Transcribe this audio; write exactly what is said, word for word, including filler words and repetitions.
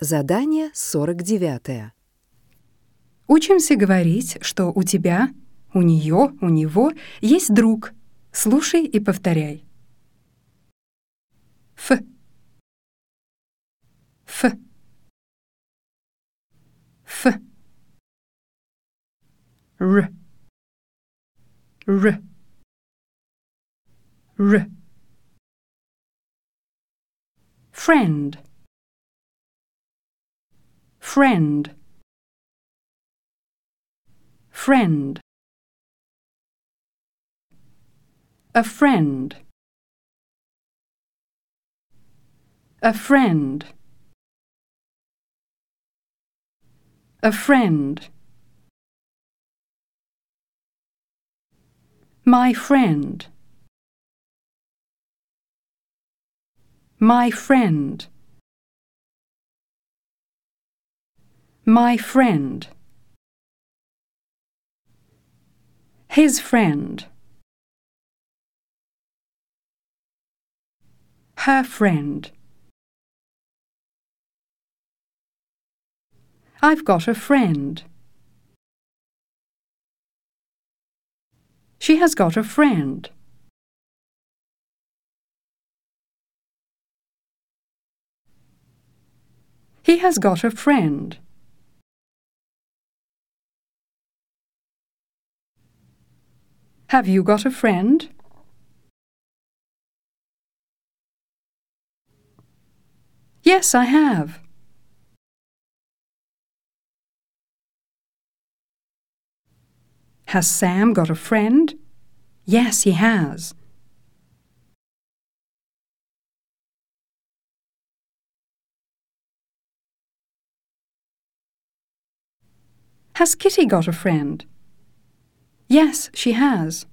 Задание сорок девятое. Учимся говорить, что у тебя, у нее, у него есть друг. Слушай и повторяй. Ф. Ф. Ф. Р. Р. Р. Friend. Friend. Friend. A friend. A friend. A friend. My friend. My friend. My friend. His friend. Her friend. I've got a friend. She has got a friend. He has got a friend. Have you got a friend? Yes, I have. Has Sam got a friend? Yes, he has. Has Kitty got a friend? Yes, she has.